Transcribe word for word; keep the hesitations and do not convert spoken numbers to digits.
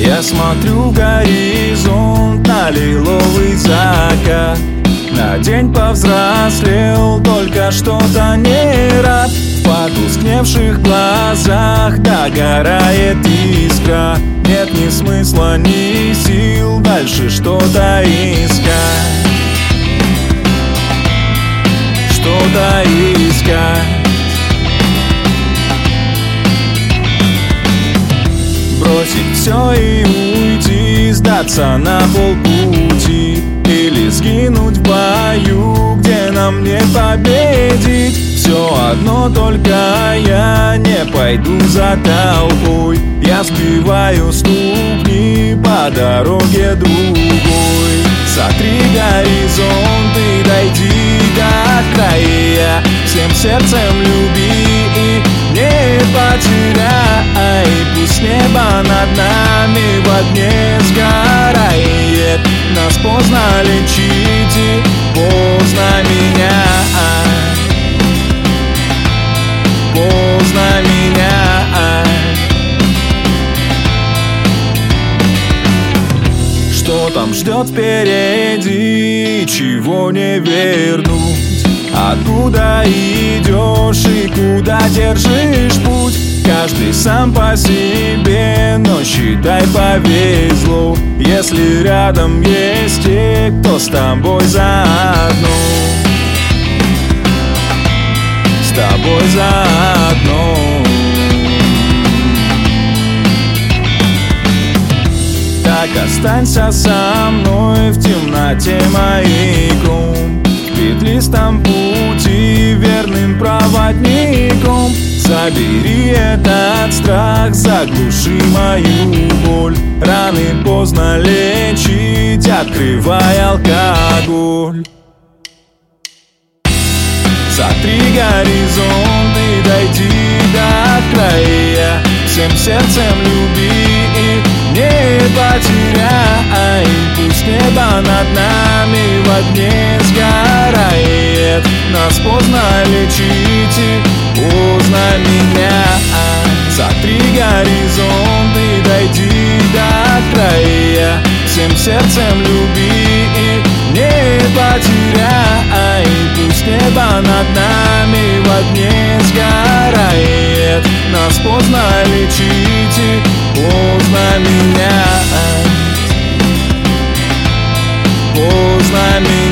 Я смотрю в горизонт на лиловый закат. На день повзрослел, только что-то не рад. В потускневших глазах догорает искра. Нет ни смысла, ни сил дальше что-то искать. Что-то искать. Бросить все и уйти, сдаться на полпути, или сгинуть в бою, где нам не победить. Все одно, только я не пойду за толпой. Я сбиваю ступни по дороге другой. Сотри горизонт и дойди до края. Всем сердцем люби и не потеряй. Пусть небо над нами в огне сгорает. Нас поздно лечить и поздно менять. Поздно менять. Что там ждет впереди, чего не вернуть? Откуда идешь и куда держишь путь? Каждый сам по себе, но считай повезло, если рядом есть те, кто с тобой заодно. С тобой заодно. Так останься со мной в темноте маяком, в петлистом пути верным проводником. Забери этот страх, заглуши мою боль. Раны поздно лечить, открывай алкоголь. Сотри горизонт и дойди до края. Всем сердцем люби и не потеряй. Пусть небо над нами в огне сгорает. Нас поздно лечить и поздно менять. Сотри горизонт и дойди до края. Всем сердцем люби и не потеряй. Пусть небо над нами в огне сгорает. Нас поздно лечить и поздно менять. Поздно менять.